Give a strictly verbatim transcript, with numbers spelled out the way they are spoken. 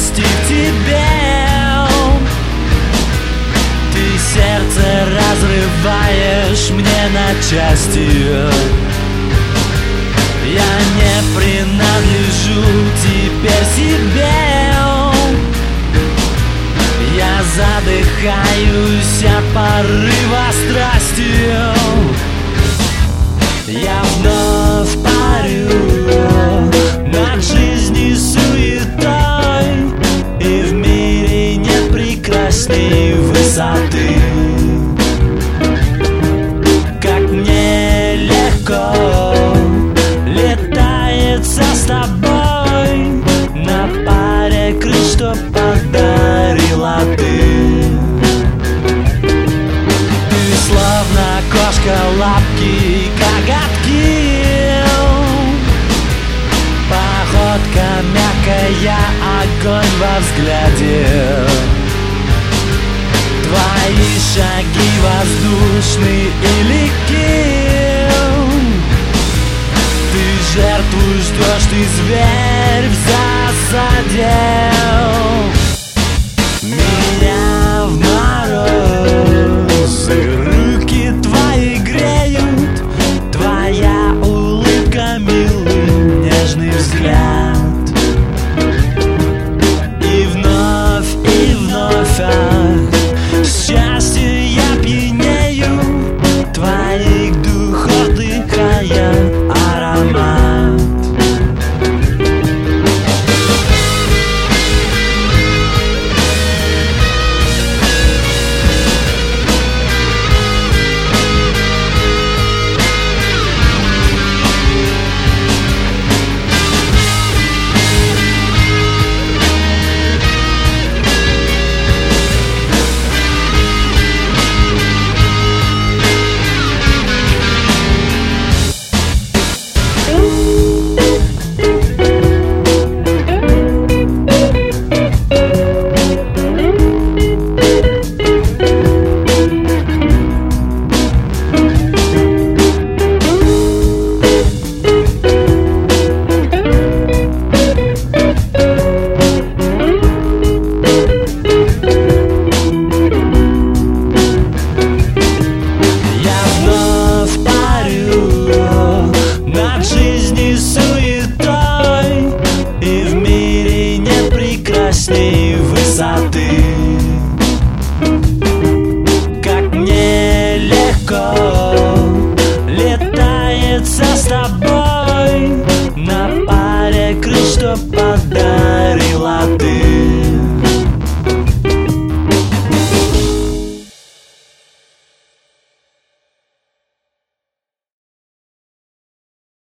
счастье в тебе. Ты сердце разрываешь мне на части. Я не принадлежу теперь себе. Я задыхаюсь от порыва страсти. Я вновь парю над жизнью суетой, и в мире нет прекрасней высоты. Как мне легко летается с тобой на паре крыль, что подарила ты. Ты словно кошка, лапки, коготки, походка мягкая, огонь во взгляде. Твои шаги воздушны и легки. Ты жертву ждешь, ты зверь в засаде. Меня в морозы руки твои греют, твоя улыбка, милый нежный взгляд. И вновь, и вновь, ах, счастье я пьянею, твоих духов дыхая аромат. Над жизнью суетой,